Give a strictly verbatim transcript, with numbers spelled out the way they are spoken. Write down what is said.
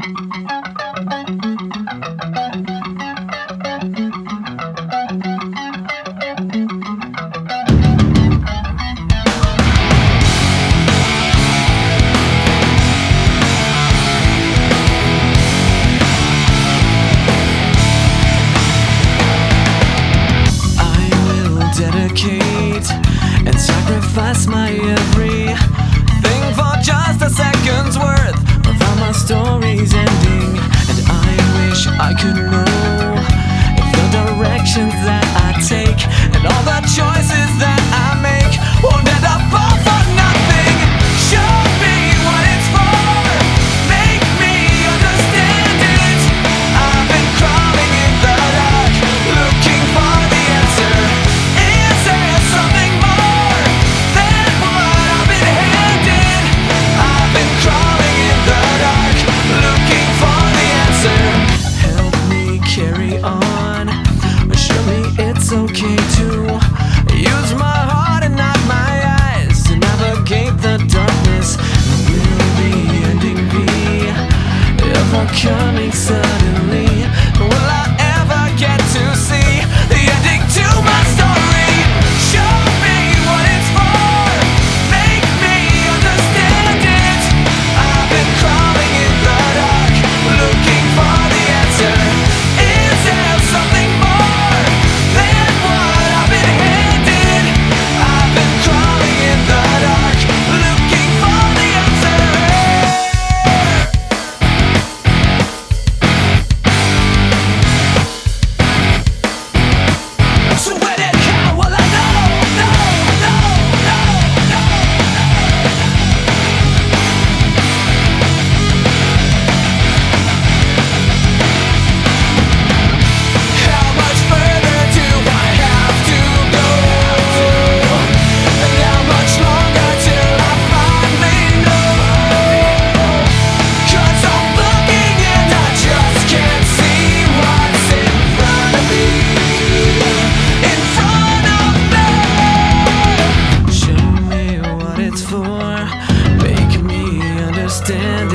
And sacrifice my everything for just a second's worth of how my story's ending. And I wish I could know if the directions that I take and all the choices that I make won't end up all for nothing. Show me what it's for, make me understand it. I've been crawling in the dark, looking for the answer. Is there something more than what I've been handed? I've been crawling in the dark, looking for the answer. Help me carry on, show me it's okay to use my heart and not my eyes to navigate the darkness. Will the ending be ever coming suddenly? Will I ever get to see the ending to my story? Show me what it's for, make me understand it. I've been crawling in the dark, looking for the answer. Is there something more than what I've been handed? I've been crawling in the dark, looking for the answer. So when and how will I know? No, no, no, no, How much further do I have to go? And how much longer till I finally know? 'Cause I'm looking and I just can't see what's in front of me. In front of me. Show me what it's for, make me understand